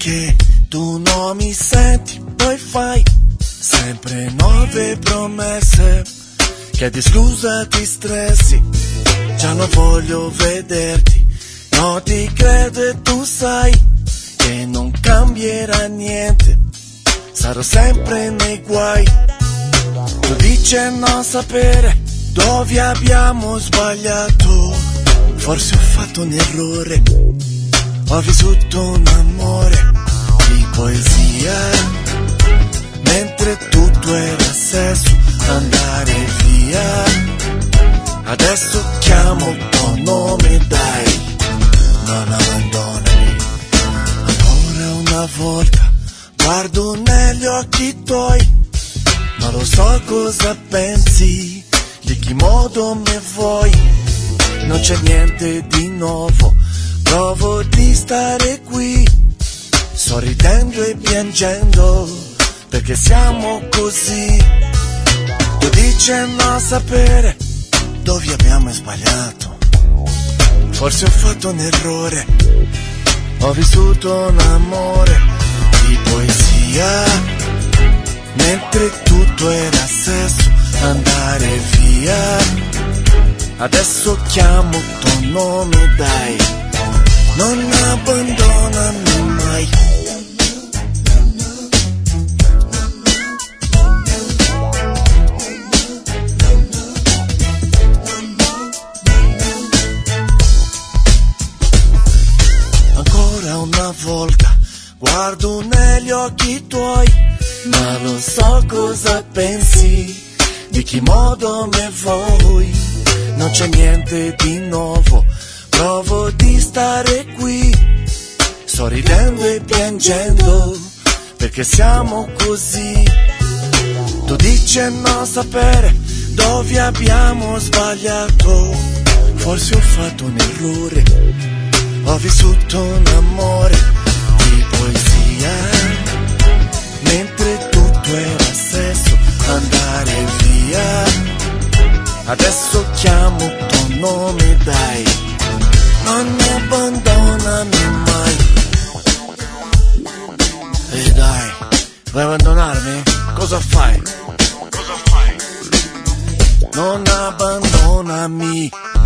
che tu non mi senti, poi fai sempre nuove promesse. Chiedi scusa, ti stressi, già non voglio vederti. No, ti credo e tu sai che non cambierà niente, sarò sempre nei guai. Tu dici non sapere dove abbiamo sbagliato, forse ho fatto un errore, ho vissuto un amore di poesia, mentre tutto era sesso, andare via. Adesso chiamo il tuo nome, dai, non abbandonami. Ancora una volta guardo negli occhi tuoi, non lo so cosa pensi, di che modo mi vuoi. Non c'è niente di nuovo, provo di stare qui, sorridendo e piangendo, perché siamo così. Tu dici non sapere dove abbiamo sbagliato, forse ho fatto un errore, ho vissuto un amore di poesia, mentre tutto era sesso, andare via. Adesso chiamo il tuo nome, dai, non abbandonami mai. Ancora una volta guardo negli occhi tuoi, ma non so cosa pensi, di che modo mi vuoi. Non c'è niente di nuovo, provo di stare qui, sorridendo e piangendo, perché siamo così. Tu dici non sapere dove abbiamo sbagliato, forse ho fatto un errore, ho vissuto un amore di poesia, mentre tutto era sesso, andare via. Adesso chiamo il tuo nome, dai, non abbandonami mai. E dai, vuoi abbandonarmi? Cosa fai? Non abbandonami.